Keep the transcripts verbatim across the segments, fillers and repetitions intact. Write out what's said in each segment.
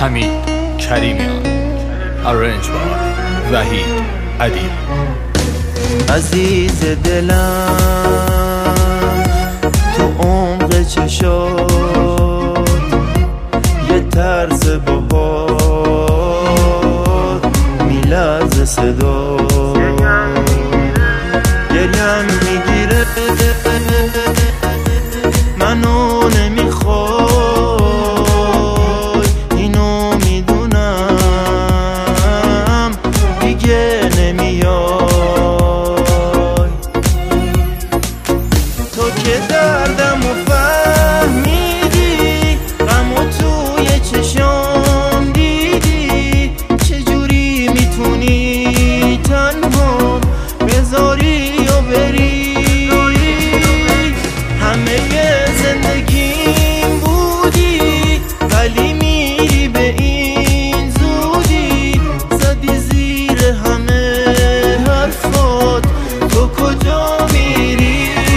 حمید کریمیان، ارنج بار وحید عدیل. عزیز دلم تو عمق چشات یه طرز بهار میلرزه صدا، گریم میگیره منو نمیخوای، اینو میدونم دیگه نمیای. تو که دردمو فهمیدی، غمو توی چشام دیدی، چجوری میتونی تنها بذاری و بری؟ همه زندگیم بودی ولی میری به این زودی، زدی زیر همه حرفات، تو کجا میری؟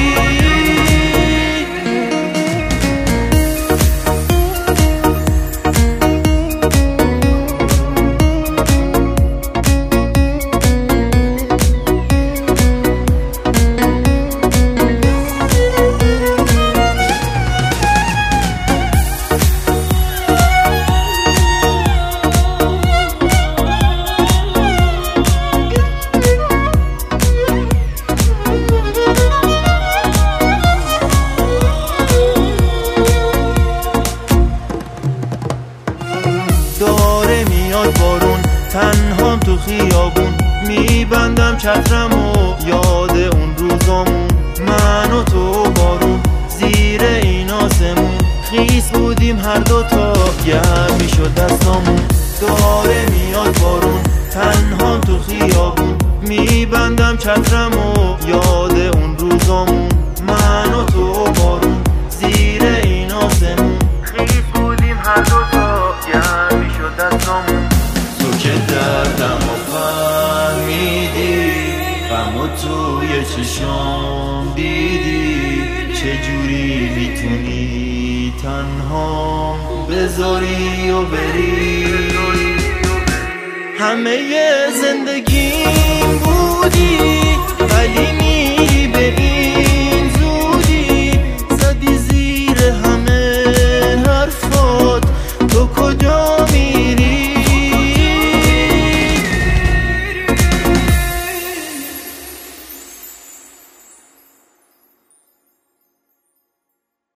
داره میاد بارون، تنهام تو خیابون، میبندم چترم و یاد اون روزامون، من و تو بارون زیر این آسمون، خیس بودیم هر دوتا گرم میشد دستامون. داره میاد بارون، تنهام تو خیابون، میبندم چترم و یاد اون روزامون، من و تو بارون زیر این آسمون، خیس بودیم هر دوتا گرم میشد دستامون. تو که دردم و فهمیدی، غمو توی چشام دیدی، چجوری میتونی تنها بذاری و بری؟ همه زندگیم بودی